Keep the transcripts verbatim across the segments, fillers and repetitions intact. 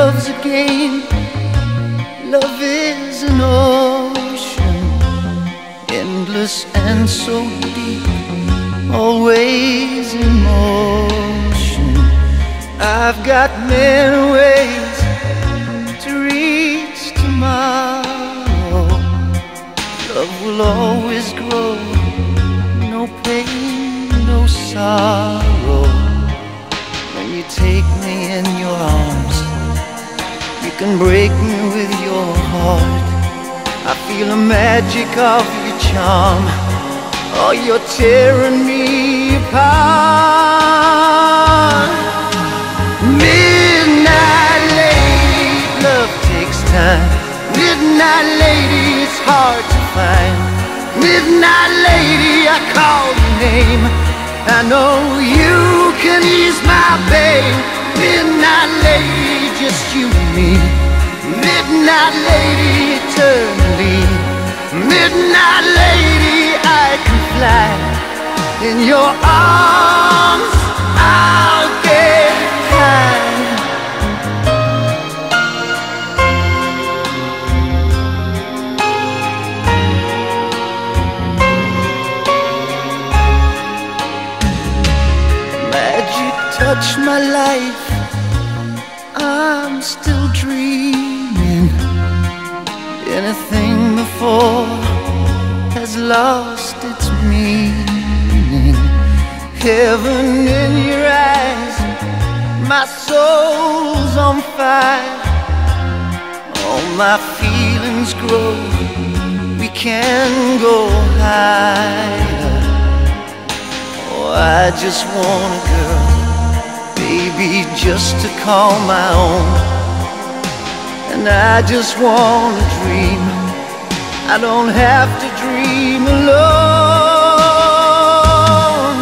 love's a game. Love is an ocean, endless and so deep, always in motion. I've got many ways to reach tomorrow. Love will always grow, no pain, no sorrow. When you take me in your arms, you can break me with your heart. I feel the magic of your charm. Oh, you're tearing me apart. Midnight lady, love takes time. Midnight lady, it's hard to find. Midnight lady, I call your name. I know you can ease my pain. Midnight lady, just you and me. Midnight lady, eternally. Midnight lady, I can fly. In your arms, I'll get high. Magic touch my life, I'm still dreaming. Anything before has lost its meaning. Heaven in your eyes, my soul's on fire. All my feelings grow, we can go higher. Oh, I just want a girl, baby, just to call my own. And I just want to dream, I don't have to dream alone.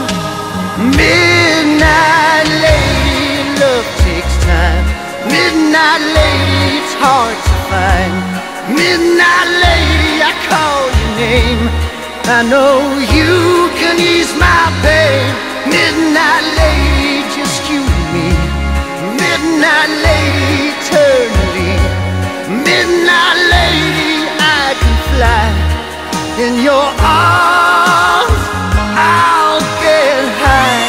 Midnight lady, love takes time. Midnight lady, it's hard to find. Midnight lady, I call your name. I know you can ease my pain. Midnight lady, just you and me. Midnight lady, eternally. Midnight lady, I can fly. In your arms, I'll get high.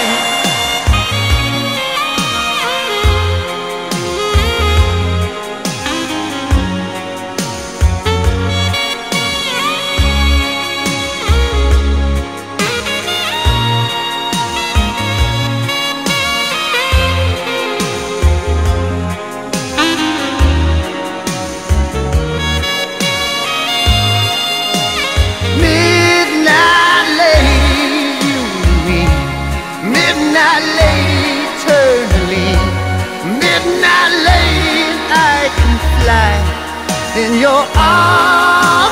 Midnight lady, eternally. Midnight lady, I can fly. In your arms